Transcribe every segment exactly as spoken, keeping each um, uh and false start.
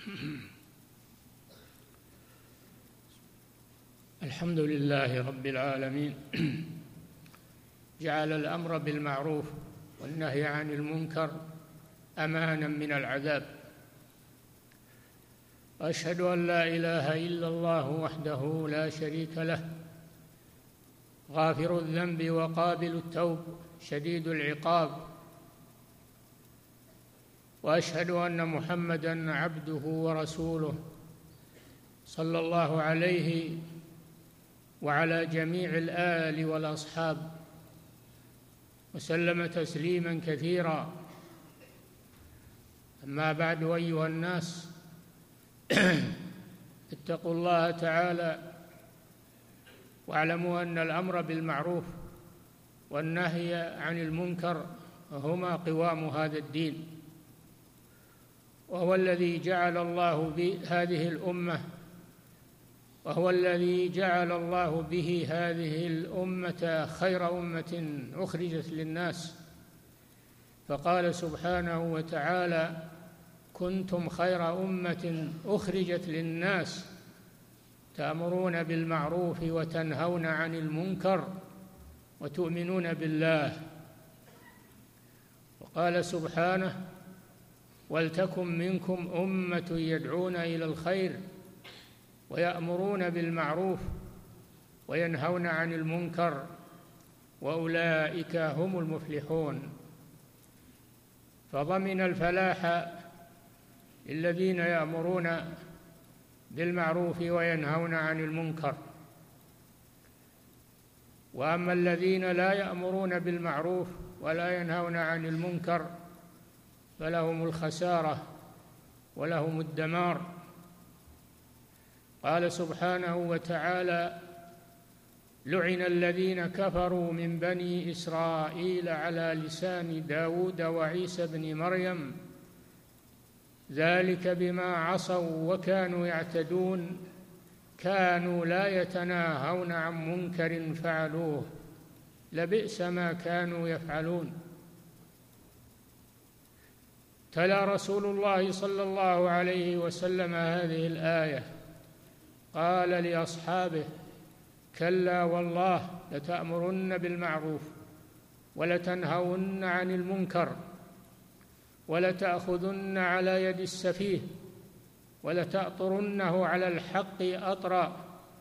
الحمد لله رب العالمين، جعل الأمر بالمعروف والنهي عن المنكر أمانا من العذاب. وأشهد أن لا إله إلا الله وحده لا شريك له، غافر الذنب وقابل التوب شديد العقاب. وأشهد أن محمدًا عبده ورسوله صلى الله عليه وعلى جميع الآل والأصحاب وسلم تسليماً كثيراً. أما بعد، أيها الناس، اتقوا الله تعالى واعلموا أن الأمر بالمعروف والنهي عن المنكر هما قوام هذا الدين، وهو الذي جعل الله بهذه الأمة وهو الذي جعل الله به هذه الأمة خير أمة أخرجت للناس، فقال سبحانه وتعالى: كنتم خير أمة أخرجت للناس تأمرون بالمعروف وتنهون عن المنكر وتؤمنون بالله. وقال سبحانه: ولتكن منكم أمة يدعون إلى الخير ويأمرون بالمعروف وينهون عن المنكر وأولئك هم المفلحون. فضمن الفلاح للذين يأمرون بالمعروف وينهون عن المنكر، وأما الذين لا يأمرون بالمعروف ولا ينهون عن المنكر فلهم الخسارة ولهم الدمار. قال سبحانه وتعالى: لعن الذين كفروا من بني إسرائيل على لسان داود وعيسى بن مريم ذلك بما عصوا وكانوا يعتدون كانوا لا يتناهون عن منكر فعلوه لبئس ما كانوا يفعلون. تلا رسول الله صلى الله عليه وسلم هذه الآية، قال لأصحابه: كلا والله لتأمرن بالمعروف ولتنهون عن المنكر ولتأخذن على يد السفيه ولتأطرنه على الحق أطرا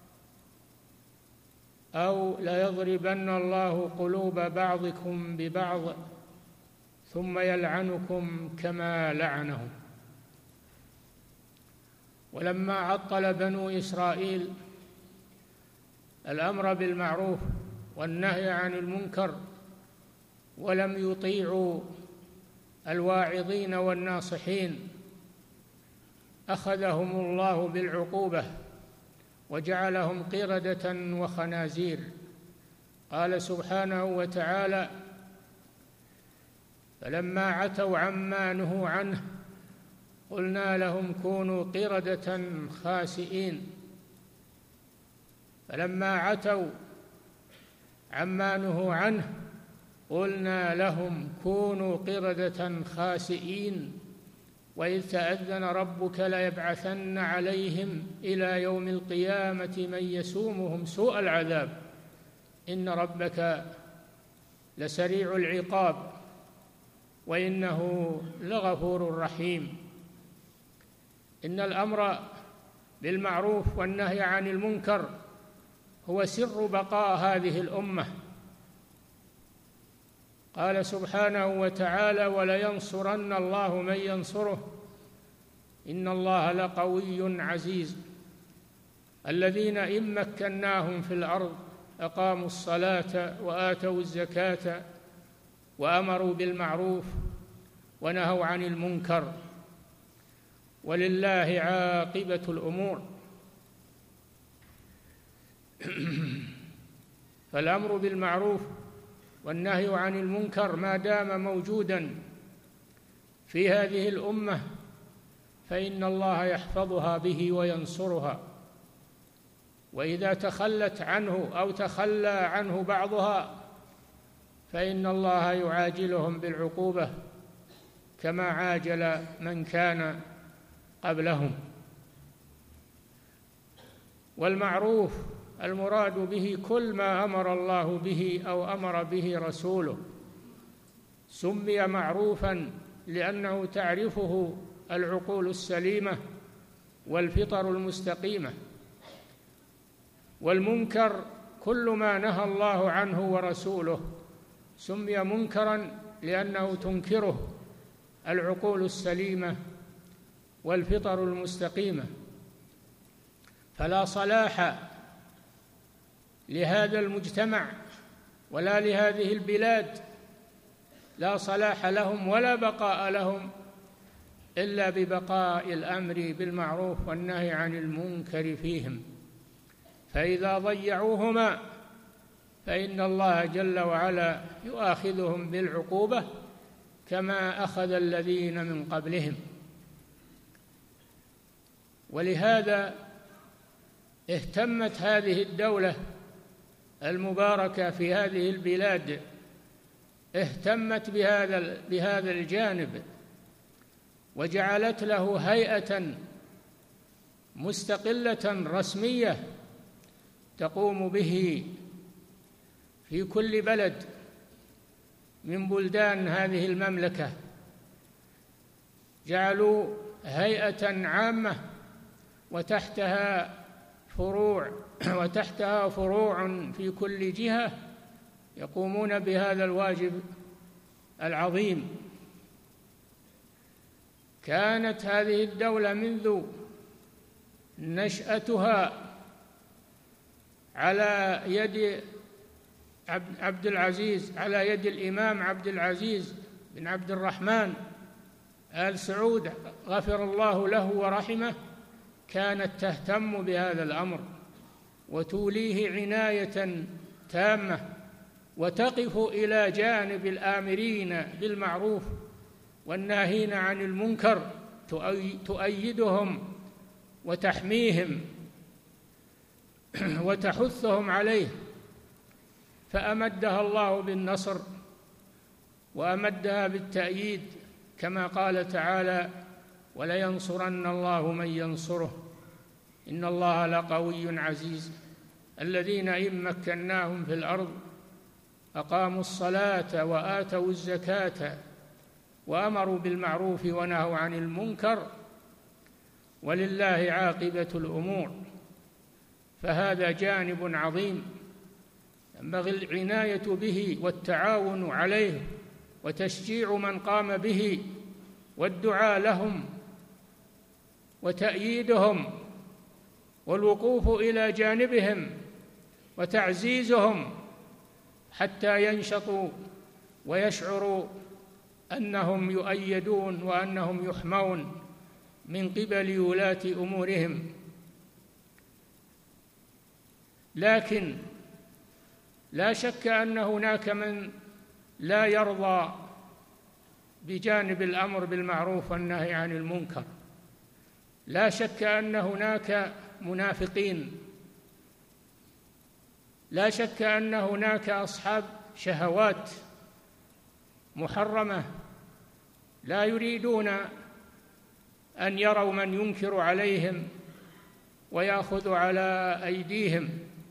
أو ليضربن الله قلوب بعضكم ببعض ثم يلعنكم كما لعنهم. ولما عطل بنو إسرائيل الأمر بالمعروف والنهي عن المنكر ولم يطيعوا الواعظين والناصحين أخذهم الله بالعقوبة وجعلهم قردة وخنازير. قال سبحانه وتعالى: فلما عتوا عما نهوا عنه قلنا لهم كونوا قردة خاسئين. فلما عتوا عما نهوا عنه قلنا لهم كونوا قردة خاسئين. وإذ تأذن ربك ليبعثن عليهم إلى يوم القيامة من يسومهم سوء العذاب إن ربك لسريع العقاب وإنه لغفور رحيم. إن الأمر بالمعروف والنهي عن المنكر هو سر بقاء هذه الأمة. قال سبحانه وتعالى: ولينصرن الله من ينصره إن الله لقوي عزيز. الذين إن مكناهم في الأرض أقاموا الصلاة وآتوا الزكاة وأمروا بالمعروف ونهوا عن المنكر ولله عاقبة الأمور. فالأمر بالمعروف والنهي عن المنكر ما دام موجوداً في هذه الأمة فإن الله يحفظها به وينصرها، وإذا تخلت عنه أو تخلى عنه بعضها فإن الله يعاجلهم بالعقوبة كما عاجل من كان قبلهم. والمعروف المراد به كل ما أمر الله به أو أمر به رسوله، سمي معروفا لأنه تعرفه العقول السليمة والفطر المستقيمة. والمنكر كل ما نهى الله عنه ورسوله سمي منكرا لأنه تنكره العقول السليمة والفطر المستقيمة. فلا صلاح لهذا المجتمع ولا لهذه البلاد، لا صلاح لهم ولا بقاء لهم إلا ببقاء الأمر بالمعروف والنهي عن المنكر فيهم. فإذا ضيعوهما فإن الله جل وعلا يؤاخذهم بالعقوبة كما أخذ الذين من قبلهم. ولهذا اهتمت هذه الدولة المباركة في هذه البلاد، اهتمت بهذا بهذا الجانب، وجعلت له هيئة مستقلة رسمية تقوم به في كل بلد من بلدان هذه المملكة. جعلوا هيئة عامة وتحتها فروع وتحتها فروع في كل جهة يقومون بهذا الواجب العظيم. كانت هذه الدولة منذ نشأتها على يد عبد العزيز على يد الإمام عبد العزيز بن عبد الرحمن آل سعود غفر الله له ورحمه، كانت تهتم بهذا الأمر وتوليه عناية تامة، وتقف إلى جانب الآمرين بالمعروف والناهين عن المنكر، تؤيدهم وتحميهم وتحثهم عليه. فأمدها الله بالنصر وأمدها بالتأييد كما قال تعالى: ولينصرن الله من ينصره إن الله لقوي عزيز. الذين إن مكناهم في الأرض أقاموا الصلاة وآتوا الزكاة وأمروا بالمعروف ونهوا عن المنكر ولله عاقبة الأمور. فهذا جانب عظيم ينبغي العناية به والتعاون عليه وتشجيع من قام به والدعاء لهم وتأييدهم والوقوف إلى جانبهم وتعزيزهم حتى ينشطوا ويشعروا أنهم يؤيدون وأنهم يحمون من قبل ولاة أمورهم. لكن لا شك أن هناك من لا يرضى بجانب الأمر بالمعروف والنهي عن المنكر. لا شك أن هناك منافقين، لا شك أن هناك أصحاب شهوات محرمة لا يريدون أن يروا من ينكر عليهم ويأخذ على أيديهم.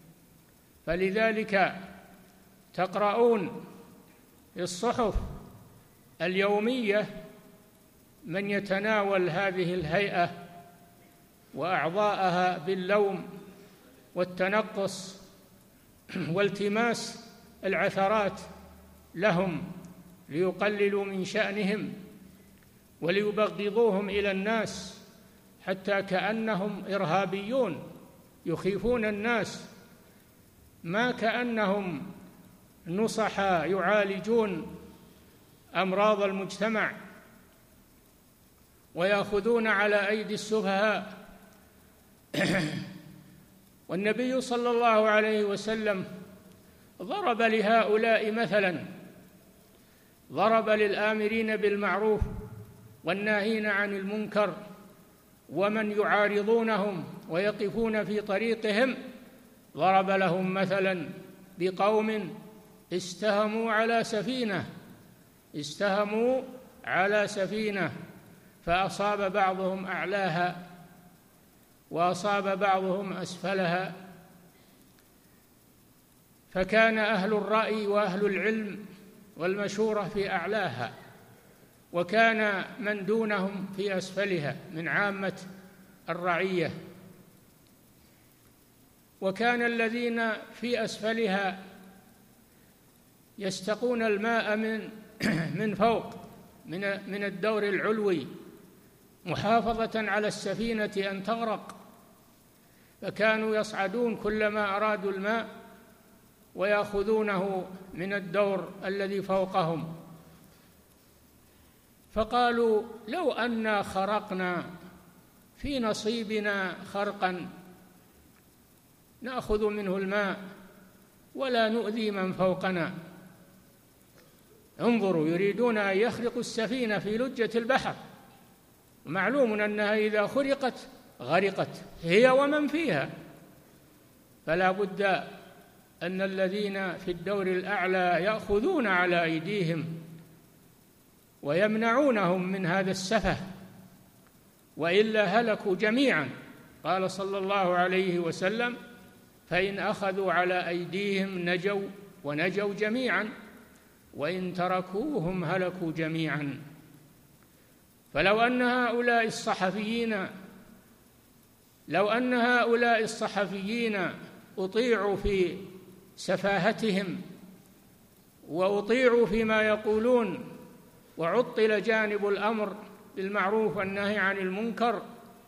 فلذلك تقرؤون في الصحف اليومية من يتناول هذه الهيئة وأعضاءها باللوم والتنقص والتماس العثرات لهم ليقللوا من شأنهم وليبغضوهم إلى الناس، حتى كأنهم إرهابيون يخيفون الناس، ما كأنهم نصحا يعالجون أمراض المجتمع ويأخذون على أيدي السفهاء. والنبي صلى الله عليه وسلم ضرب لهؤلاء مثلا، ضرب للآمرين بالمعروف والناهين عن المنكر ومن يعارضونهم ويقفون في طريقهم، ضرب لهم مثلا بقوم استهموا على سفينة استهموا على سفينة فأصاب بعضهم أعلاها وأصاب بعضهم أسفلها، فكان أهل الرأي وأهل العلم والمشورة في أعلاها، وكان من دونهم في أسفلها من عامة الرعية، وكان الذين في أسفلها يستقون الماء من من فوق من من الدور العلوي محافظة على السفينة أن تغرق، فكانوا يصعدون كلما أرادوا الماء ويأخذونه من الدور الذي فوقهم. فقالوا لو أنا خرقنا في نصيبنا خرقا نأخذ منه الماء ولا نؤذي من فوقنا. انظروا، يريدون أن يخرقوا السفينة في لجة البحر، معلوم أنها إذا خرقت غرقت هي ومن فيها، فلا بد أن الذين في الدور الأعلى يأخذون على أيديهم ويمنعونهم من هذا السفه، وإلا هلكوا جميعا. قال صلى الله عليه وسلم: فإن أخذوا على أيديهم نجوا ونجوا جميعا، وإن تركوهم هلكوا جميعا. فلو أن هؤلاء الصحفيين لو أن هؤلاء الصحفيين أطيعوا في سفاهتهم وأطيعوا فيما يقولون وعطل جانب الأمر بالمعروف والنهي عن المنكر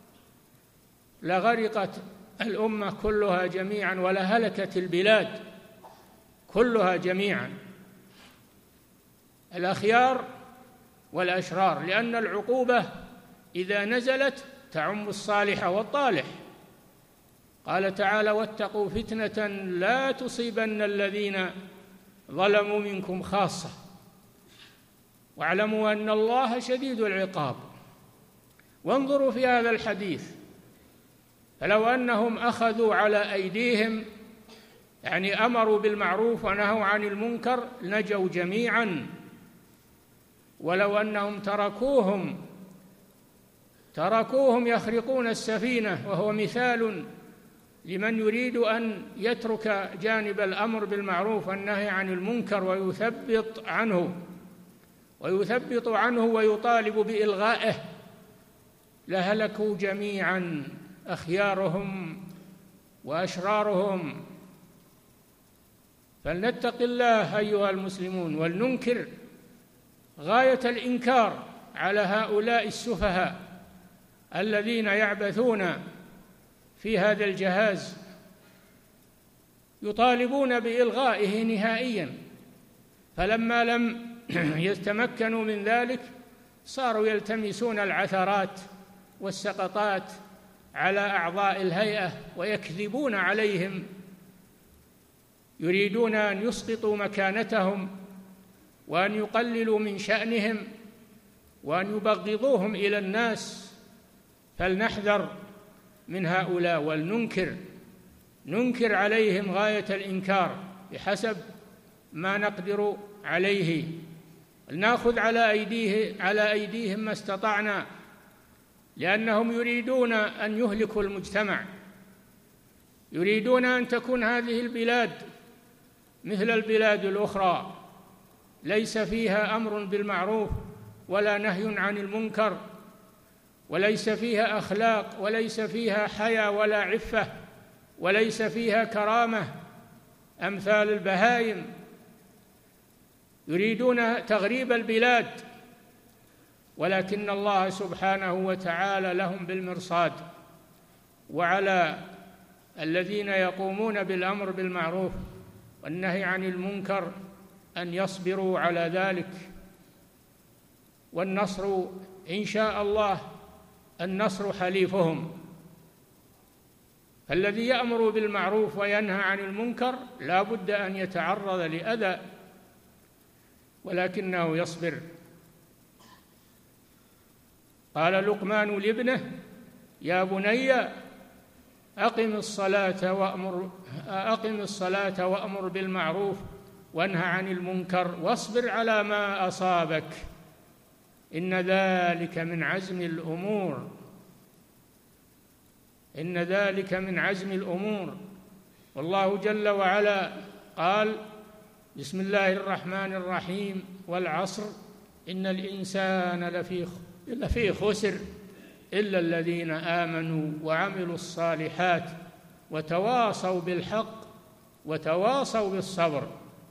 لغرقت الأمة كلها جميعا ولهلكت البلاد كلها جميعا، الأخيار والأشرار، لأن العقوبة إذا نزلت تعم الصالح والطالح. قال تعالى: واتقوا فتنة لا تصيبن الذين ظلموا منكم خاصة واعلموا أن الله شديد العقاب. وانظروا في هذا الحديث، فلو أنهم أخذوا على أيديهم يعني أمروا بالمعروف ونهوا عن المنكر نجوا جميعا، ولو أنهم تركوهم تركوهم يخرقون السفينة، وهو مثال لمن يريد أن يترك جانب الأمر بالمعروف والنهي عن المنكر ويثبط عنه ويثبط عنه ويطالب بإلغائه، لهلكوا جميعا أخيارهم وأشرارهم. فلنتق الله أيها المسلمون، ولننكر غاية الإنكار على هؤلاء السفهاء الذين يعبثون في هذا الجهاز، يطالبون بإلغائه نهائيا. فلما لم يتمكنوا من ذلك صاروا يلتمسون العثرات والسقطات على أعضاء الهيئة ويكذبون عليهم، يريدون أن يسقطوا مكانتهم وأن يقللوا من شأنهم وأن يبغضوهم إلى الناس. فلنحذر من هؤلاء ولننكر ننكر عليهم غاية الإنكار بحسب ما نقدر عليه، نأخذ على أيديه على أيديهم ما استطعنا، لأنهم يريدون أن يهلكوا المجتمع، يريدون أن تكون هذه البلاد مثل البلاد الأخرى ليس فيها أمر بالمعروف ولا نهي عن المنكر، وليس فيها أخلاق وليس فيها حياء ولا عفة وليس فيها كرامة أمثال البهائم. يريدون تغريب البلاد، ولكن الله سبحانه وتعالى لهم بالمرصاد، وعلى الذين يقومون بالأمر بالمعروف والنهي عن المنكر أن يصبروا على ذلك. والنصر إن شاء الله النصر حليفهم، فالذي يأمر بالمعروف وينهى عن المنكر لا بد أن يتعرض لأذى، ولكنه يصبر. قال لقمان لابنه: يا بني أقم الصلاة وأمر أقم الصلاة وأمر بالمعروف وانهى عن المنكر واصبر على ما أصابك إن ذلك من عزم الأمور إن ذلك من عزم الأمور. والله جل وعلا قال: بسم الله الرحمن الرحيم: والعصر إن الإنسان لفي لفي خسر إلا الذين آمنوا وعملوا الصالحات وتواصوا بالحق وتواصوا بالصبر.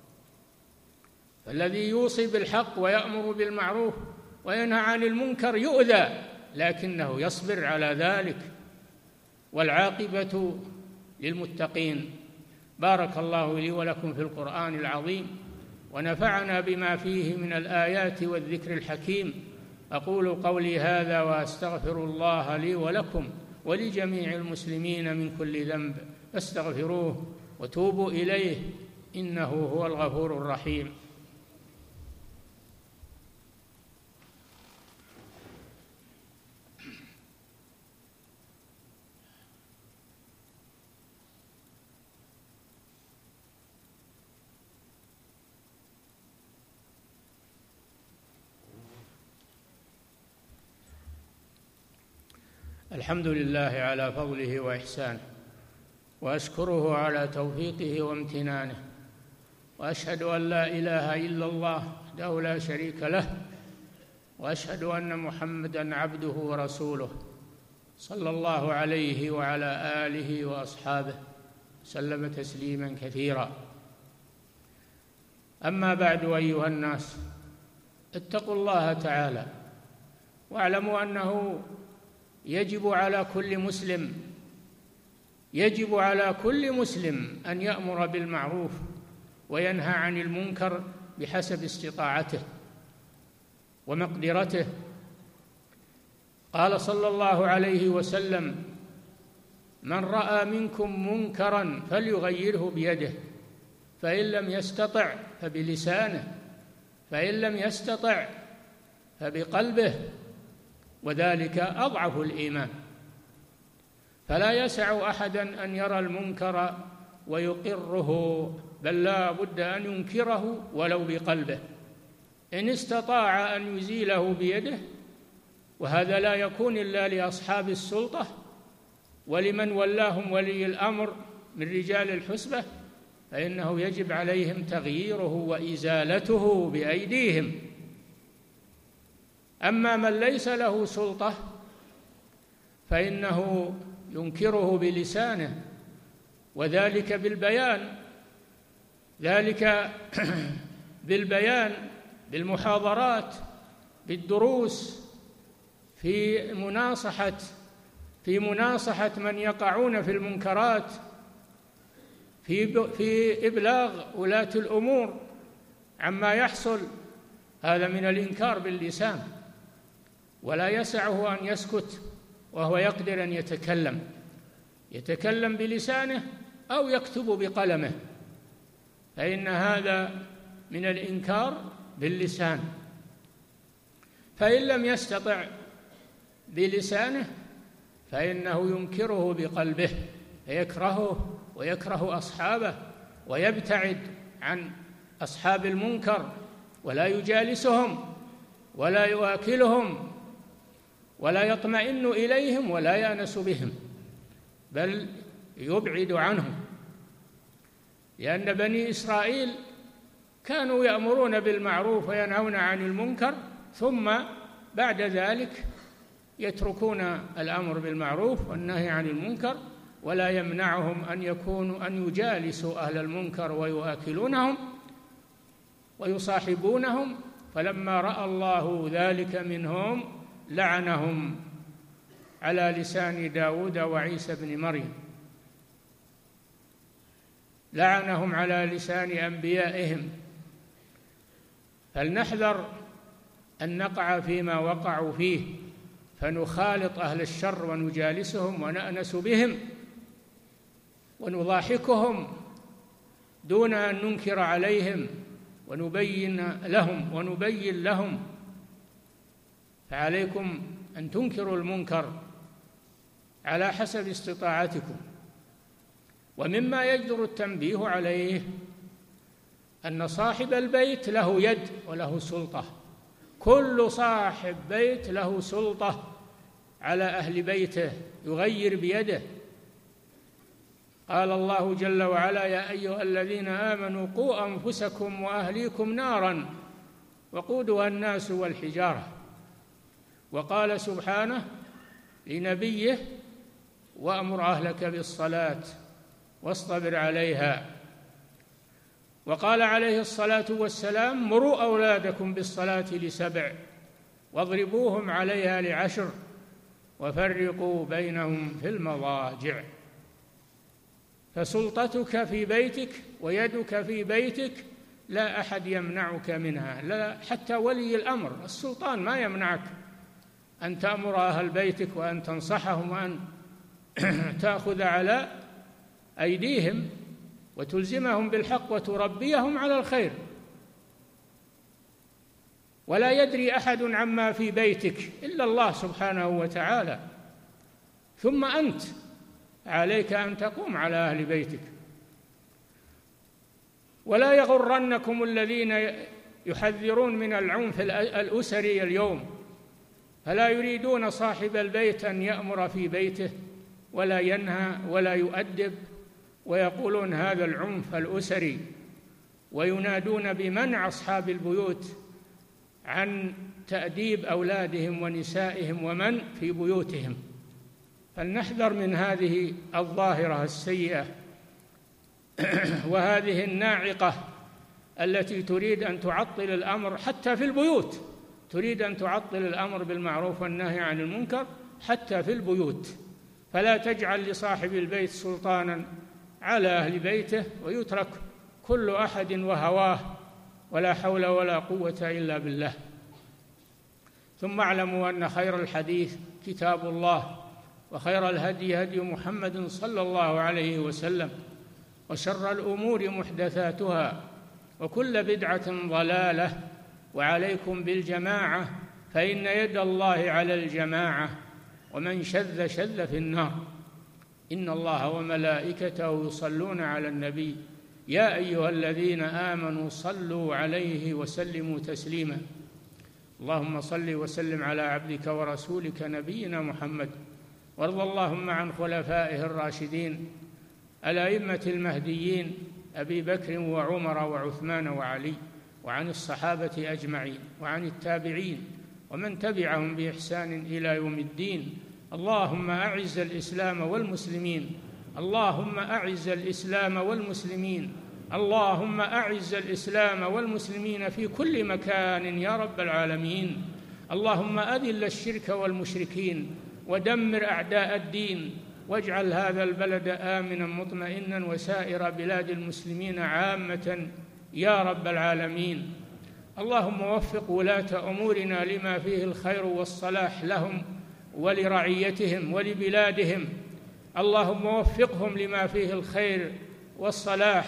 فالذي يوصي بالحق ويأمر بالمعروف وينهى عن المنكر يؤذى، لكنه يصبر على ذلك، والعاقبة للمتقين. بارك الله لي ولكم في القرآن العظيم، ونفعنا بما فيه من الآيات والذكر الحكيم. أقول قولي هذا وأستغفر الله لي ولكم ولجميع المسلمين من كل ذنب، فاستغفروه وتوبوا إليه إنه هو الغفور الرحيم. الحمد لله على فضله وإحسانه، وأشكره على توفيقه وامتنانه، وأشهد أن لا إله إلا الله وحده لا شريك له، وأشهد أن محمدًا عبده ورسوله صلى الله عليه وعلى آله وأصحابه سلم تسليمًا كثيرا. أما بعد، أيها الناس، اتقوا الله تعالى، واعلموا أنه يجب على كل مسلم يجب على كل مسلم أن يأمر بالمعروف وينهى عن المنكر بحسب استطاعته ومقدرته. قال صلى الله عليه وسلم: من رأى منكم منكرا فليغيره بيده، فإن لم يستطع فبلسانه، فإن لم يستطع فبقلبه، وذلك أضعف الإيمان. فلا يسع أحدا أن يرى المنكر ويقره، بل لا بد أن ينكره ولو بقلبه. إن استطاع أن يزيله بيده، وهذا لا يكون إلا لأصحاب السلطة ولمن ولاهم ولي الأمر من رجال الحسبة، فإنه يجب عليهم تغييره وإزالته بأيديهم. أما من ليس له سلطة فإنه ينكره بلسانه، وذلك بالبيان ذلك بالبيان بالمحاضرات، بالدروس، في مناصحة في مناصحة من يقعون في المنكرات، في في إبلاغ ولاة الأمور عما يحصل. هذا من الإنكار باللسان، ولا يسعه أن يسكت وهو يقدر أن يتكلم يتكلم بلسانه أو يكتب بقلمه، فإن هذا من الإنكار باللسان. فإن لم يستطع بلسانه فإنه ينكره بقلبه، فيكرهه ويكره أصحابه، ويبتعد عن أصحاب المنكر، ولا يجالسهم ولا يواكلهم ولا يطمئن إليهم ولا يأنس بهم، بل يبعد عنهم. لأن بني إسرائيل كانوا يأمرون بالمعروف وينهون عن المنكر، ثم بعد ذلك يتركون الأمر بالمعروف والنهي عن المنكر، ولا يمنعهم أن يكونوا أن يجالسوا أهل المنكر ويؤكلونهم ويصاحبونهم. فلما رأى الله ذلك منهم لعنهم على لسان داود وعيسى بن مريم، لعنهم على لسان أنبيائهم. فلنحذر أن نقع فيما وقعوا فيه، فنخالط أهل الشر ونجالسهم ونأنس بهم ونضاحكهم دون أن ننكر عليهم ونبين لهم ونبين لهم. فعليكم أن تنكروا المنكر على حسب استطاعتكم. ومما يجدر التنبيه عليه أن صاحب البيت له يد وله سلطة، كل صاحب بيت له سلطة على أهل بيته يغير بيده. قال الله جل وعلا: يا أيها الذين آمنوا قوا أنفسكم وأهليكم نارا وقودها الناس والحجارة. وقال سبحانه لنبيه: وأمر أهلك بالصلاة واصطبر عليها. وقال عليه الصلاة والسلام: مروا أولادكم بالصلاة لسبع واضربوهم عليها لعشر وفرقوا بينهم في المضاجع. فسلطتك في بيتك ويدك في بيتك لا أحد يمنعك منها، لا حتى ولي الأمر. السلطان ما يمنعك أن تأمر أهل بيتك وأن تنصحهم وأن تأخذ على أيديهم وتلزمهم بالحق وتربيهم على الخير. ولا يدري أحد عما في بيتك إلا الله سبحانه وتعالى. ثم أنت عليك أن تقوم على أهل بيتك. ولا يغرنكم الذين يحذرون من العنف الأسري اليوم، فلا يريدون صاحب البيت أن يأمر في بيته ولا ينهى ولا يؤدب، ويقولون هذا العنف الأسري، وينادون بمنع أصحاب البيوت عن تأديب أولادهم ونسائهم ومن في بيوتهم. فلنحذر من هذه الظاهرة السيئة وهذه الناعقة التي تريد أن تعطل الأمر حتى في البيوت، تريد أن تعطل الأمر بالمعروف والنهي عن المنكر حتى في البيوت. فلا تجعل لصاحب البيت سلطانا على أهل بيته ويترك كل أحد وهواه، ولا حول ولا قوة إلا بالله. ثم اعلموا أن خير الحديث كتاب الله، وخير الهدي هدي محمد صلى الله عليه وسلم، وشر الأمور محدثاتها، وكل بدعة ضلالة، وعليكم بالجماعة فإن يد الله على الجماعة، ومن شذ شذ في النار. إن الله وملائكته يصلون على النبي يا أيها الذين آمنوا صلوا عليه وسلموا تسليما. اللهم صل وسلم على عبدك ورسولك نبينا محمد، وارض اللهم عن خلفائه الراشدين الأئمة المهديين أبي بكر وعمر وعثمان وعلي، وعن الصحابة أجمعين، وعن التابعين ومن تبعهم بإحسان إلى يوم الدين. اللهم أعز الإسلام والمسلمين، اللهم أعز الإسلام والمسلمين، اللهم أعز الإسلام والمسلمين في كل مكان يا رب العالمين. اللهم أذل الشرك والمشركين ودمر أعداء الدين، واجعل هذا البلد آمنا مطمئنا وسائر بلاد المسلمين عامة يا رب العالمين. اللهم وفق ولاة أمورنا لما فيه الخير والصلاح لهم ولرعيتهم ولبلادهم. اللهم وفقهم لما فيه الخير والصلاح،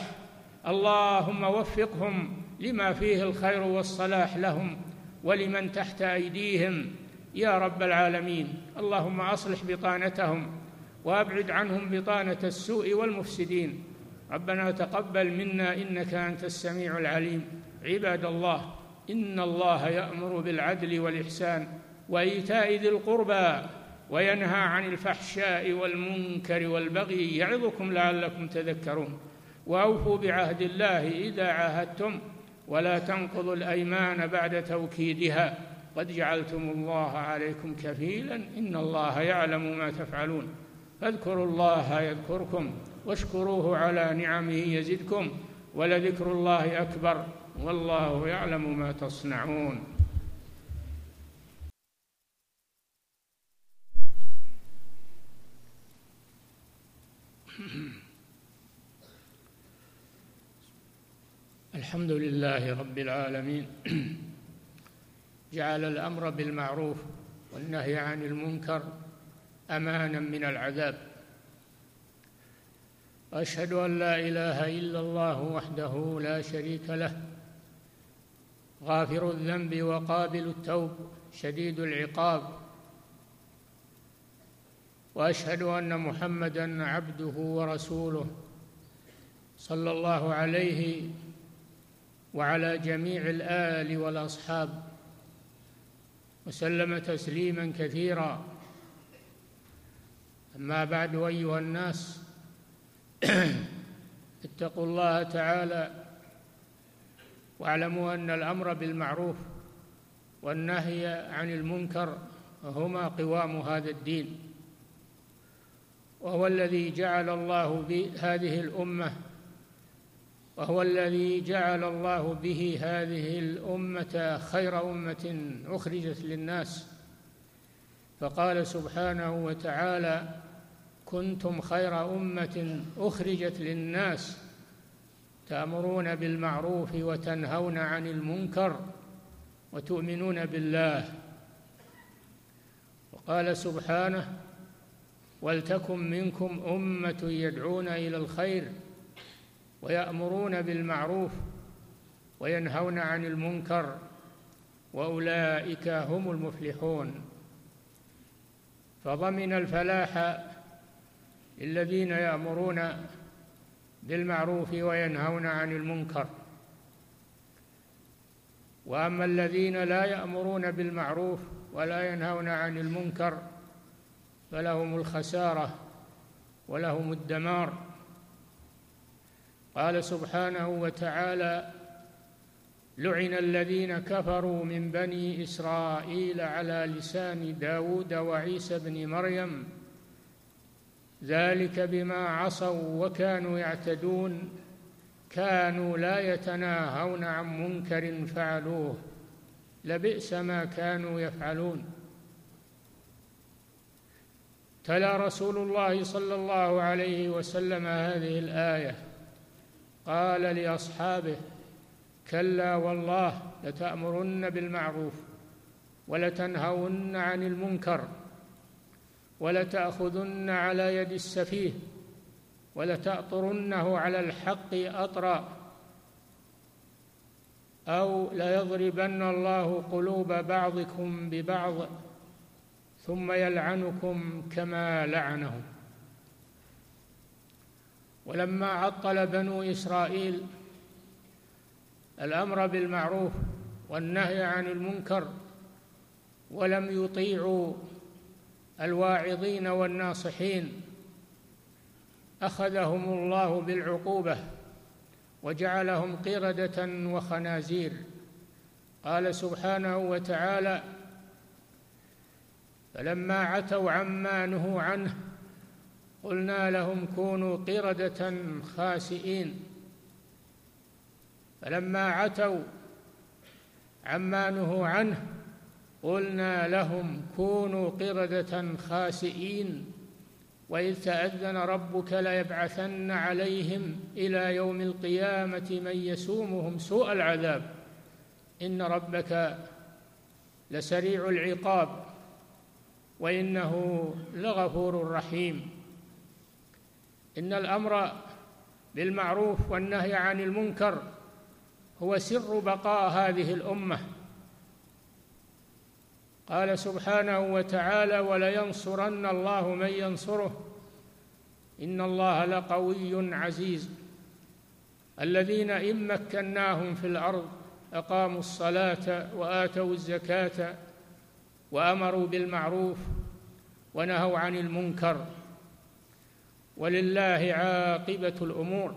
اللهم وفقهم لما فيه الخير والصلاح لهم ولمن تحت أيديهم يا رب العالمين. اللهم أصلح بطانتهم وأبعد عنهم بطانة السوء والمفسدين. ربنا تقبل منا إنك أنت السميع العليم. عباد الله، إن الله يأمر بالعدل والإحسان وإيتاء ذي القربى وينهى عن الفحشاء والمنكر والبغي يعظكم لعلكم تذكرون. وأوفوا بعهد الله إذا عاهدتم ولا تنقضوا الأيمان بعد توكيدها قد جعلتم الله عليكم كفيلا إن الله يعلم ما تفعلون. فاذكروا الله يذكركم واشكروه على نعمه يزدكم ولذكر الله أكبر والله يعلم ما تصنعون. الحمد لله رب العالمين، جعل الأمر بالمعروف والنهي عن المنكر أمانا من العذاب. وأشهد أن لا إله إلا الله وحده لا شريك له، غافر الذنب وقابل التوب شديد العقاب. وأشهد أن محمدًا عبده ورسوله صلى الله عليه وعلى جميع الآل والأصحاب وسلم تسليما كثيرا. أما بعد، أيها الناس، اتقوا الله تعالى واعلموا أن الأمر بالمعروف والنهي عن المنكر هما قوام هذا الدين، وهو الذي جعل الله بهذه الأمة وهو الذي جعل الله به هذه الأمة خير أمة أخرجت للناس، فقال سبحانه وتعالى: كنتم خير أمة أخرجت للناس تأمرون بالمعروف وتنهون عن المنكر وتؤمنون بالله. وقال سبحانه: ولتكن منكم أمة يدعون إلى الخير ويأمرون بالمعروف وينهون عن المنكر وأولئك هم المفلحون. فضمن الفلاح للذين يأمرون بالمعروف وينهون عن المنكر، وأما الذين لا يأمرون بالمعروف ولا ينهون عن المنكر فلهم الخسارة ولهم الدمار. قال سبحانه وتعالى: لعن الذين كفروا من بني إسرائيل على لسان داود وعيسى بن مريم ذلك بما عصوا وكانوا يعتدون كانوا لا يتناهون عن منكر فعلوه لبئس ما كانوا يفعلون. تلا رسول الله صلى الله عليه وسلم هذه الآية، قال لأصحابه: كلا والله لتأمرن بالمعروف ولتنهون عن المنكر ولتأخذن على يد السفيه ولتأطرنه على الحق أطرا أو ليضربن الله قلوب بعضكم ببعض ثم يلعنكم كما لعنهم. ولما عطل بنو إسرائيل الأمر بالمعروف والنهي عن المنكر ولم يطيعوا الواعظين والناصحين أخذهم الله بالعقوبة وجعلهم قردة وخنازير. قال سبحانه وتعالى: فلما عتوا عما نهوا عنه قلنا لهم كونوا قردة خاسئين. فلما عتوا عما نهوا عنه قلنا لهم كونوا قردة خاسئين. وإذ تأذن ربك ليبعثن عليهم إلى يوم القيامة من يسومهم سوء العذاب إن ربك لسريع العقاب وإنه لغفور رحيم. إن الأمر بالمعروف والنهي عن المنكر هو سر بقاء هذه الأمة. قال سبحانه وتعالى: ولينصرن الله من ينصره إن الله لقوي عزيز. الذين إن مكناهم في الأرض أقاموا الصلاة وآتوا الزكاة وأمروا بالمعروف ونهوا عن المنكر ولله عاقبة الأمور.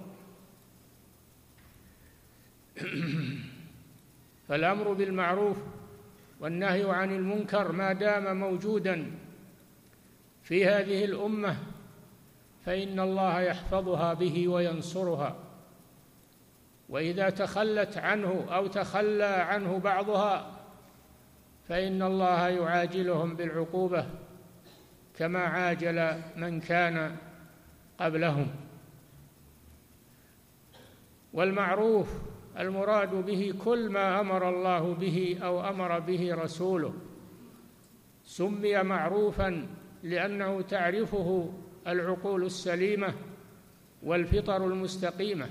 فالأمر بالمعروف والنهي عن المنكر ما دام موجوداً في هذه الأمة فإن الله يحفظها به وينصرها، وإذا تخلت عنه أو تخلى عنه بعضها فإن الله يعاجلهم بالعقوبة كما عاجل من كان قبلهم. والمعروف المراد به كل ما أمر الله به أو أمر به رسوله، سمي معروفاً لأنه تعرفه العقول السليمة والفطر المستقيمة.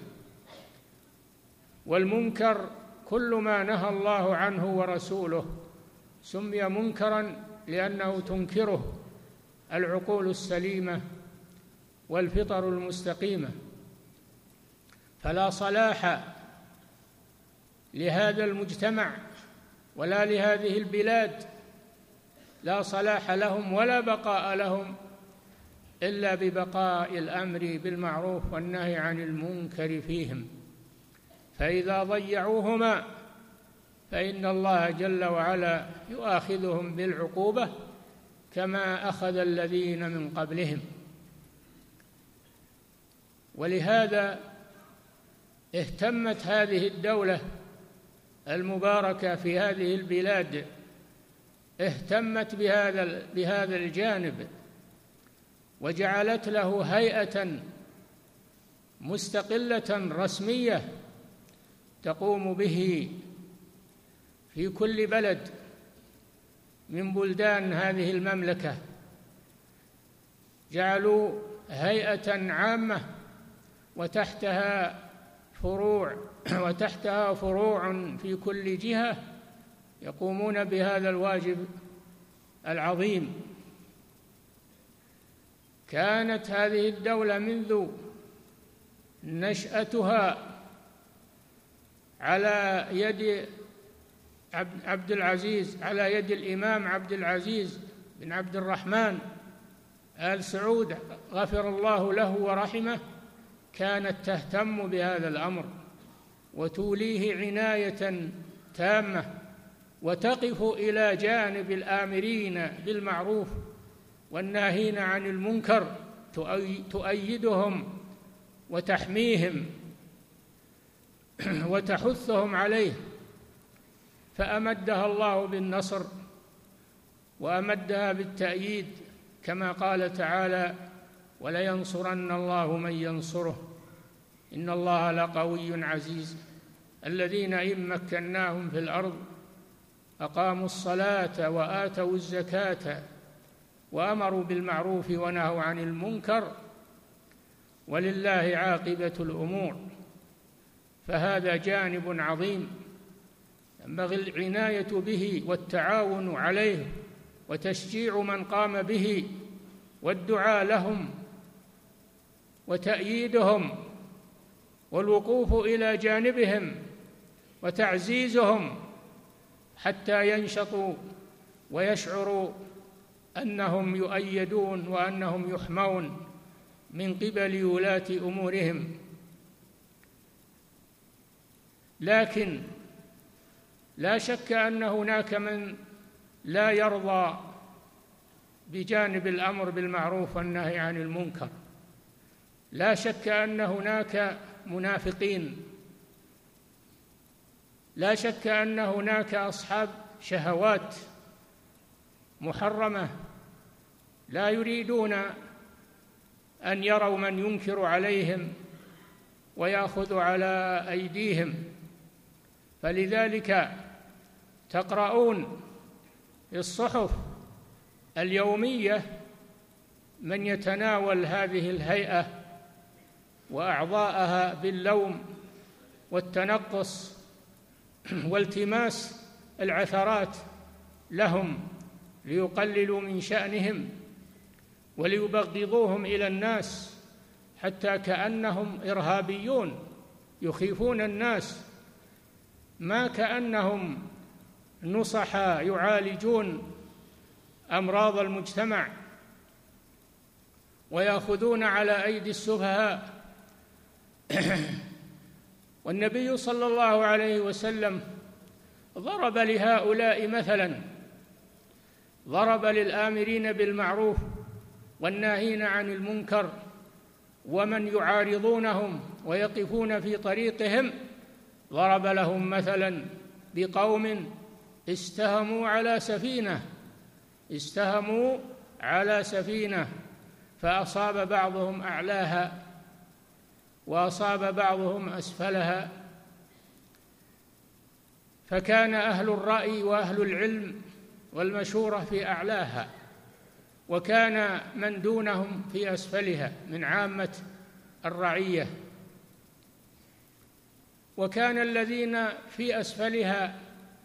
والمنكر كل ما نهى الله عنه ورسوله سمي منكراً لأنه تنكره العقول السليمة والفطر المستقيمة. فلا صلاح لهذا المجتمع ولا لهذه البلاد لا صلاح لهم ولا بقاء لهم إلا ببقاء الأمر بالمعروف والنهي عن المنكر فيهم. فإذا ضيعوهما فإن الله جل وعلا يؤاخذهم بالعقوبة كما أخذ الذين من قبلهم. ولهذا اهتمت هذه الدولة المباركة في هذه البلاد، اهتمت بهذا بهذا الجانب، وجعلت له هيئة مستقلة رسمية تقوم به في كل بلد من بلدان هذه المملكة. جعلوا هيئة عامة وتحتها فروع وتحتها فروع في كل جهة يقومون بهذا الواجب العظيم. كانت هذه الدولة منذ نشأتها على يد عبد العزيز على يد الإمام عبد العزيز بن عبد الرحمن آل سعود غفر الله له ورحمه، كانت تهتم بهذا الأمر وتوليه عناية تامة، وتقف إلى جانب الآمرين بالمعروف والناهين عن المنكر، تؤيدهم وتحميهم وتحثهم عليه. فأمدها الله بالنصر وأمدها بالتأييد كما قال تعالى: ولينصرن الله من ينصره إن الله لقوي عزيز. الذين إن مكناهم في الأرض أقاموا الصلاة وآتوا الزكاة وأمروا بالمعروف ونهوا عن المنكر ولله عاقبة الأمور. فهذا جانب عظيم ينبغي العناية به والتعاون عليه وتشجيع من قام به والدعاء لهم وتأييدهم والوقوف إلى جانبهم وتعزيزهم حتى ينشطوا ويشعروا أنهم يؤيدون وأنهم يحمون من قبل ولاة أمورهم. لكن لا شك أن هناك من لا يرضى بجانب الأمر بالمعروف والنهي عن المنكر. لا شك أن هناك منافقين، لا شك أن هناك أصحاب شهوات محرمة لا يريدون أن يروا من ينكر عليهم ويأخذ على أيديهم. فلذلك تقرؤون في الصحف اليومية من يتناول هذه الهيئة وأعضاءها باللوم والتنقص والتماس العثرات لهم ليقللوا من شأنهم وليبغضوهم إلى الناس، حتى كأنهم إرهابيون يخيفون الناس، ما كأنهم نصحا يعالجون أمراض المجتمع ويأخذون على أيدي السفهاء. والنبي صلى الله عليه وسلم ضرب لهؤلاء مثلا، ضرب للآمرين بالمعروف والناهين عن المنكر ومن يعارضونهم ويقفون في طريقهم، ضرب لهم مثلا بقوم استهموا على سفينة استهموا على سفينة فأصاب بعضهم أعلاها وأصاب بعضهم أسفلها، فكان أهل الرأي وأهل العلم والمشورة في أعلاها، وكان من دونهم في أسفلها من عامة الرعية، وكان الذين في أسفلها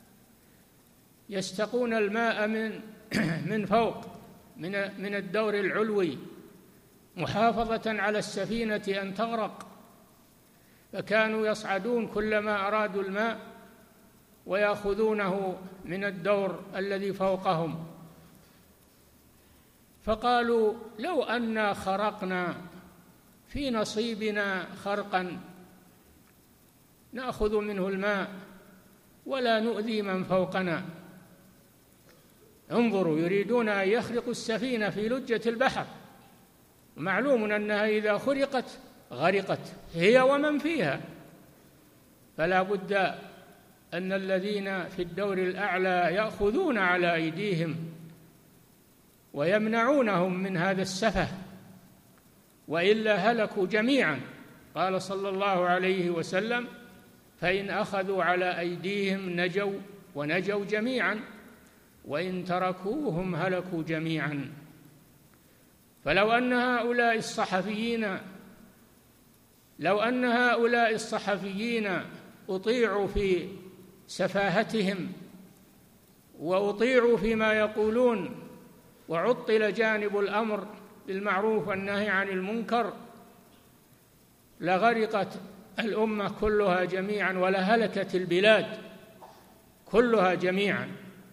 يستقون الماء من من فوق من من الدور العلوي محافظة على السفينة أن تغرق، فكانوا يصعدون كلما أرادوا الماء ويأخذونه من الدور الذي فوقهم فقالوا لو أنا خرقنا في نصيبنا خرقا نأخذ منه الماء ولا نؤذي من فوقنا. انظروا، يريدون أن يخرقوا السفينة في لجة البحر، معلوم أنها إذا خرقت غرقت هي ومن فيها، فلا بد أن الذين في الدور الأعلى يأخذون على أيديهم ويمنعونهم من هذا السفه، وإلا هلكوا جميعا. قال صلى الله عليه وسلم: فإن أخذوا على أيديهم نجوا ونجوا جميعا، وإن تركوهم هلكوا جميعا. فلو أن هؤلاء الصحفيين لو أن هؤلاء الصحفيين أطيعوا في سفاهتهم وأطيعوا فيما يقولون وعطل جانب الأمر بالمعروف والنهي عن المنكر لغرقت الأمة كلها جميعا ولهلكت البلاد كلها جميعا،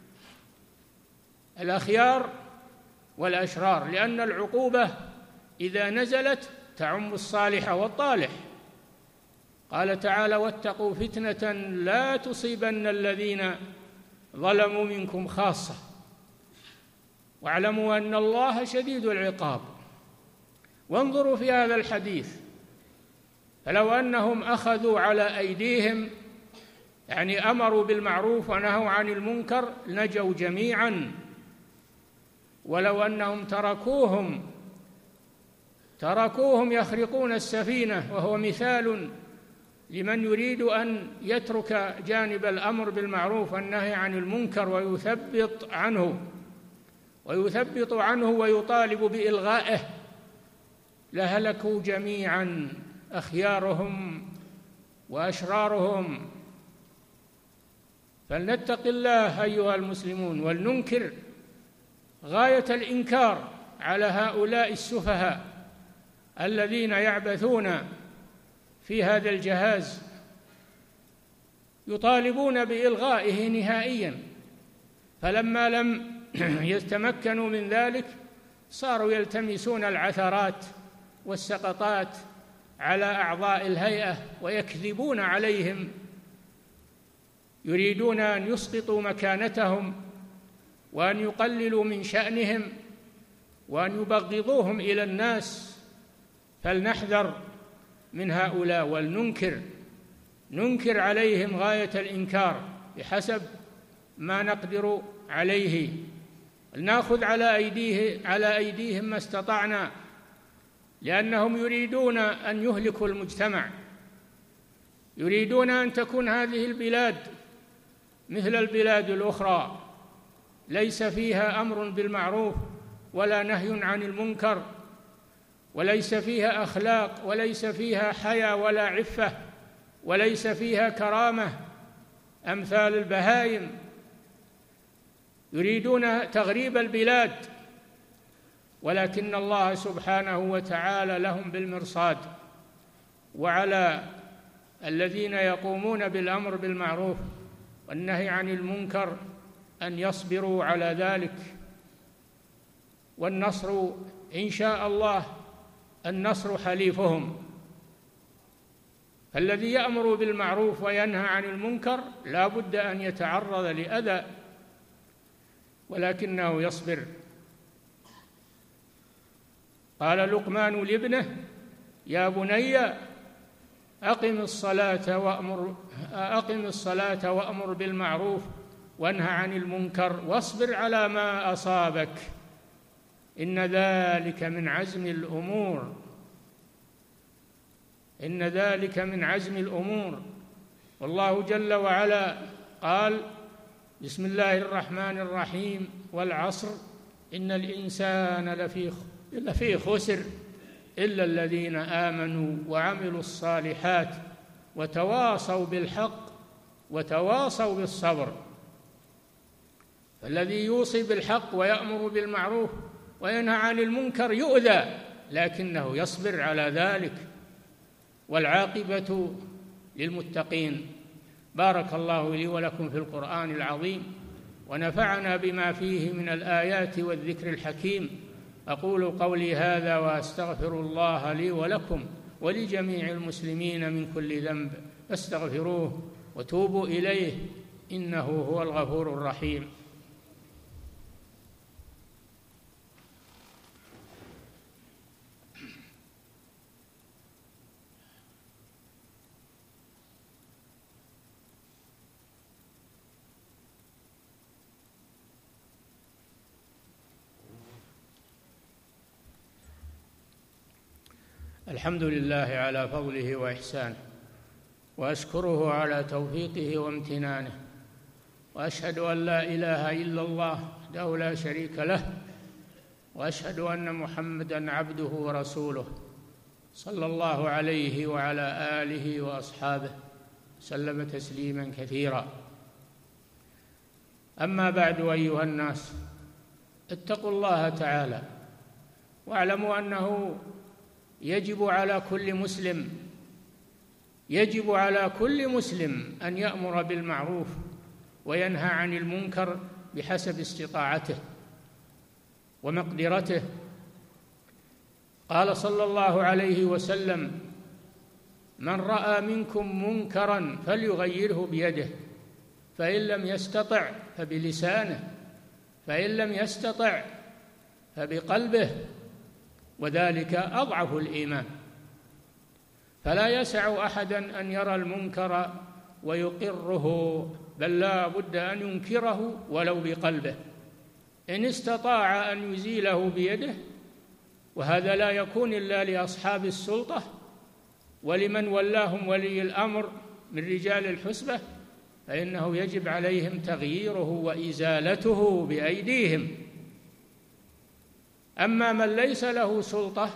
الأخيار والأشرار، لأن العقوبة إذا نزلت تعم الصالح والطالح. قال تعالى: واتقوا فتنة لا تصيبن الذين ظلموا منكم خاصة واعلموا أن الله شديد العقاب. وانظروا في هذا الحديث، فلو أنهم أخذوا على أيديهم، يعني أمروا بالمعروف ونهوا عن المنكر، نجوا جميعا. ولو أنهم تركوهم تركوهم يخرقون السفينة، وهو مثال لمن يريد أن يترك جانب الأمر بالمعروف والنهي عن المنكر ويثبط عنه ويثبط عنه ويطالب بإلغائه، لهلكوا جميعا أخيارهم وأشرارهم. فلنتق الله أيها المسلمون، ولننكر غاية الإنكار على هؤلاء السفهاء الذين يعبثون في هذا الجهاز، يطالبون بإلغائه نهائيا. فلما لم يتمكنوا من ذلك صاروا يلتمسون العثرات والسقطات على أعضاء الهيئة ويكذبون عليهم، يريدون أن يسقطوا مكانتهم وأن يقللوا من شأنهم وأن يبغضوهم إلى الناس. فلنحذر من هؤلاء ولننكر ننكر عليهم غاية الإنكار بحسب ما نقدر عليه. لنأخذ على أيديه على أيديهم ما استطعنا، لأنهم يريدون أن يهلكوا المجتمع، يريدون أن تكون هذه البلاد مثل البلاد الأخرى، ليس فيها أمر بالمعروف ولا نهي عن المنكر، وليس فيها أخلاق، وليس فيها حياء ولا عفة، وليس فيها كرامة أمثال البهائم. يريدون تغريب البلاد، ولكن الله سبحانه وتعالى لهم بالمرصاد، وعلى الذين يقومون بالأمر بالمعروف والنهي عن المنكر أن يصبروا على ذلك. والنصر إن شاء الله النصر حليفهم. فالذي يأمر بالمعروف وينهى عن المنكر لا بد أن يتعرض لأذى، ولكنه يصبر. قال لقمان لابنه: يا بني أقم الصلاة وأمر أقم الصلاة وأمر بالمعروف وانهى عن المنكر واصبر على ما أصابك إن ذلك من عزم الأمور إن ذلك من عزم الأمور. والله جل وعلا قال: بسم الله الرحمن الرحيم: والعصر إن الإنسان لفي لفي خسر إلا الذين آمنوا وعملوا الصالحات وتواصوا بالحق وتواصوا بالصبر. فالذي يوصي بالحق ويأمر بالمعروف وينهى عن المنكر يؤذى، لكنه يصبر على ذلك، والعاقبة للمتقين. بارك الله لي ولكم في القرآن العظيم، ونفعنا بما فيه من الآيات والذكر الحكيم، أقول قولي هذا وأستغفر الله لي ولكم ولجميع المسلمين من كل ذنب فاستغفروه وتوبوا إليه إنه هو الغفور الرحيم. الحمد لله على فضله وإحسانه، وأشكره على توفيقه وامتنانه، وأشهد أن لا إله إلا الله وحده لا شريك له، وأشهد أن محمدًا عبده ورسوله صلى الله عليه وعلى آله وأصحابه سلم تسليمًا كثيرا. أما بعد، أيها الناس، اتقوا الله تعالى واعلموا أنه يجب على كل مسلم يجب على كل مسلم أن يأمر بالمعروف وينهى عن المنكر بحسب استطاعته ومقدرته. قال صلى الله عليه وسلم: من رأى منكم منكرا فليغيره بيده، فإن لم يستطع فبلسانه، فإن لم يستطع فبقلبه، وذلك أضعف الإيمان. فلا يسع أحدا أن يرى المنكر ويقره، بل لا بد أن ينكره ولو بقلبه. إن استطاع أن يزيله بيده، وهذا لا يكون إلا لأصحاب السلطة ولمن ولاهم ولي الأمر من رجال الحسبة، فإنه يجب عليهم تغييره وإزالته بأيديهم. أما من ليس له سلطة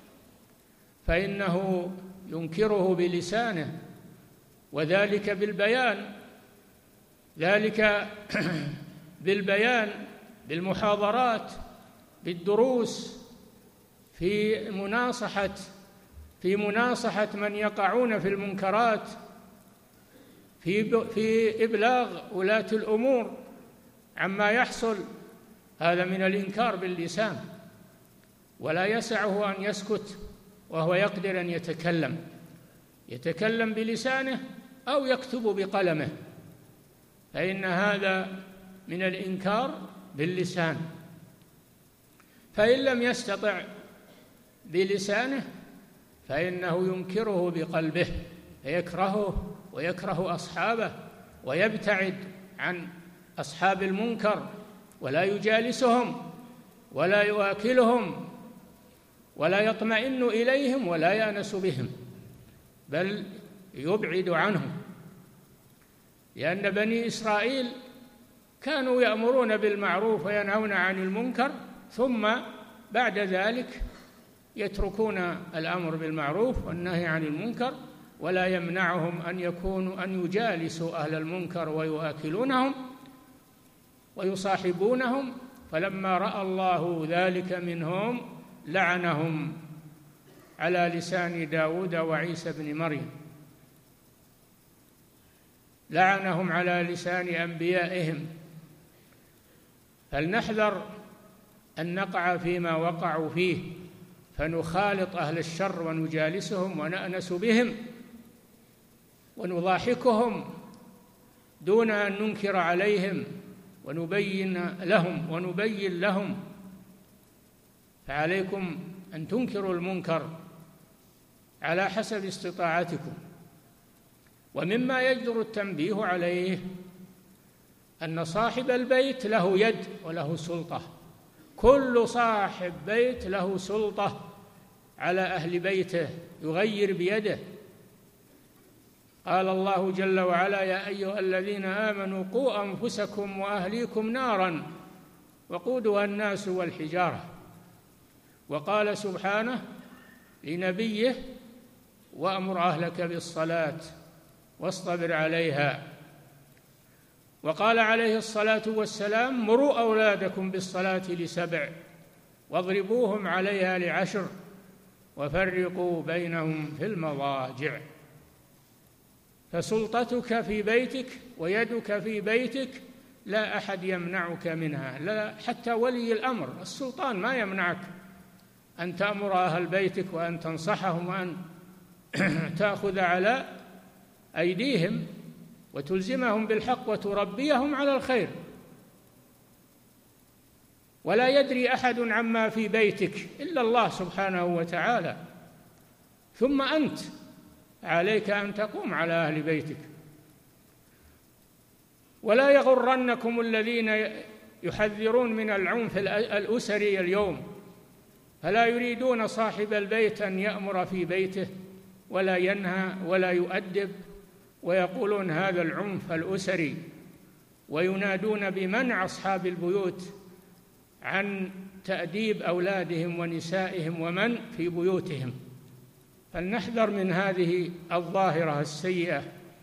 فإنه ينكره بلسانه، وذلك بالبيان ذلك بالبيان بالمحاضرات، بالدروس، في مناصحة في مناصحة من يقعون في المنكرات، في في إبلاغ ولاة الأمور عما يحصل. هذا من الإنكار باللسان، ولا يسعه أن يسكت وهو يقدر أن يتكلم يتكلم بلسانه أو يكتب بقلمه، فإن هذا من الإنكار باللسان. فإن لم يستطع بلسانه فإنه ينكره بقلبه، فيكرهه ويكره أصحابه ويبتعد عن أصحاب المنكر، ولا يجالسهم ولا يواكلهم ولا يطمئن إليهم ولا يأنس بهم، بل يبعد عنهم. لأن بني إسرائيل كانوا يأمرون بالمعروف وينهون عن المنكر، ثم بعد ذلك يتركون الأمر بالمعروف والنهي عن المنكر، ولا يمنعهم أن يكونوا أن يجالسوا أهل المنكر ويؤكلونهم ويصاحبونهم. فلما رأى الله ذلك منهم لعنهم على لسان داود وعيسى بن مريم، لعنهم على لسان أنبيائهم. فلنحذر أن نقع فيما وقعوا فيه، فنخالط أهل الشر ونجالسهم ونأنس بهم ونضاحكهم دون أن ننكر عليهم ونبين لهم ونبين لهم. فعليكم أن تنكروا المنكر على حسب استطاعتكم. ومما يجدر التنبيه عليه أن صاحب البيت له يد وله سلطة، كل صاحب بيت له سلطة على أهل بيته، يغير بيده. قال الله جل وعلا: يا أيها الذين آمنوا قوا أنفسكم وأهليكم نارا وقودها الناس والحجارة. وقال سبحانه لنبيه: وأمر أهلك بالصلاة واصطبر عليها. وقال عليه الصلاة والسلام: مروا أولادكم بالصلاة لسبع واضربوهم عليها لعشر وفرقوا بينهم في المضاجع. فسلطتك في بيتك ويدك في بيتك لا أحد يمنعك منها، لا حتى ولي الأمر السلطان ما يمنعك أن تأمر أهل بيتك وأن تنصحهم وأن تأخذ على أيديهم وتلزمهم بالحق وتربيهم على الخير. ولا يدري أحد عما في بيتك إلا الله سبحانه وتعالى، ثم أنت عليك أن تقوم على أهل بيتك. ولا يغرنكم الذين يحذرون من العنف الأسري اليوم، فلا يريدون صاحب البيت أن يأمر في بيته ولا ينهى ولا يؤدب، ويقولون هذا العنف الأسري، وينادون بمنع أصحاب البيوت عن تأديب أولادهم ونسائهم ومن في بيوتهم. فلنحذر من هذه الظاهرة السيئة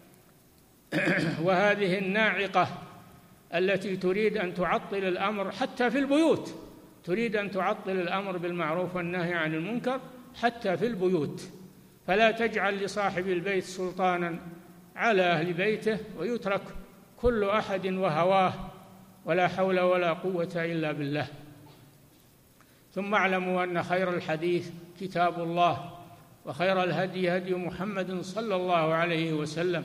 وهذه الناعقة التي تريد أن تعطل الأمر حتى في البيوت، تريد أن تعطل الأمر بالمعروف والنهي عن المنكر حتى في البيوت. فلا تجعل لصاحب البيت سلطانا على أهل بيته ويترك كل أحد وهواه، ولا حول ولا قوة إلا بالله. ثم اعلموا أن خير الحديث كتاب الله، وخير الهدي هدي محمد صلى الله عليه وسلم،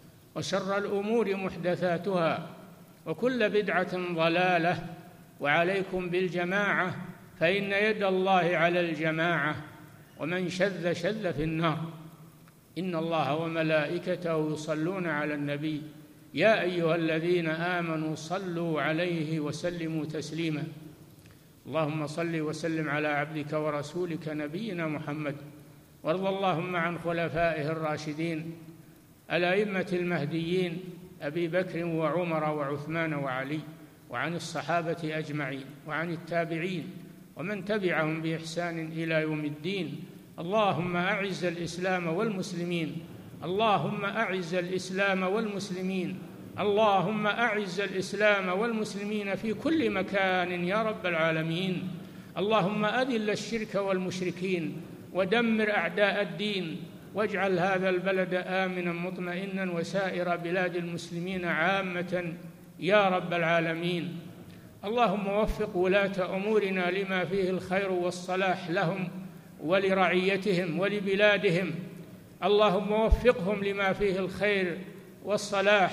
وشر الأمور محدثاتها، وكل بدعة ضلالة، وعليكم بالجماعة فإن يد الله على الجماعة، ومن شذ شذ في النار. إن الله وملائكته يصلون على النبي يا أيها الذين آمنوا صلوا عليه وسلموا تسليما. اللهم صل وسلم على عبدك ورسولك نبينا محمد، وارض اللهم عن خلفائه الراشدين الأئمة المهديين أبي بكر وعمر وعثمان وعلي، وعن الصحابة أجمعين، وعن التابعين ومن تبعهم بإحسان إلى يوم الدين. اللهم أعز الإسلام والمسلمين، اللهم أعز الإسلام والمسلمين، اللهم أعز الإسلام والمسلمين في كل مكان يا رب العالمين. اللهم أذل الشرك والمشركين ودمر أعداء الدين، واجعل هذا البلد آمنا مطمئنا وسائر بلاد المسلمين عامة يا رب العالمين. اللهم وفق ولاة أمورنا لما فيه الخير والصلاح لهم ولرعيتهم ولبلادهم. اللهم وفقهم لما فيه الخير والصلاح،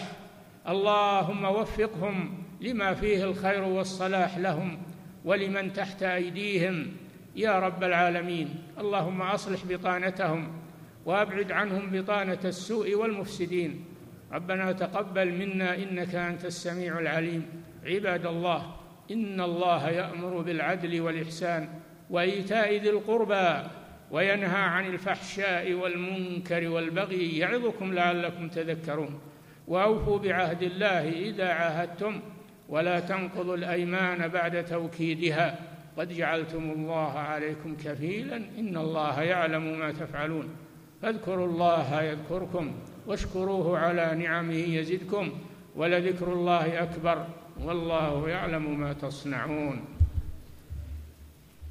اللهم وفقهم لما فيه الخير والصلاح لهم ولمن تحت أيديهم يا رب العالمين. اللهم أصلح بطانتهم وأبعد عنهم بطانة السوء والمفسدين. ربنا تقبل منا إنك أنت السميع العليم. عباد الله، إن الله يأمر بالعدل والإحسان وإيتاء ذي القربى وينهى عن الفحشاء والمنكر والبغي يعظكم لعلكم تذكرون. وأوفوا بعهد الله إذا عاهدتم ولا تنقضوا الأيمان بعد توكيدها، قد جعلتم الله عليكم كفيلا إن الله يعلم ما تفعلون. فاذكروا الله يذكركم واشكروه على نعمه يزدكم ولذكر الله أكبر والله يعلم ما تصنعون.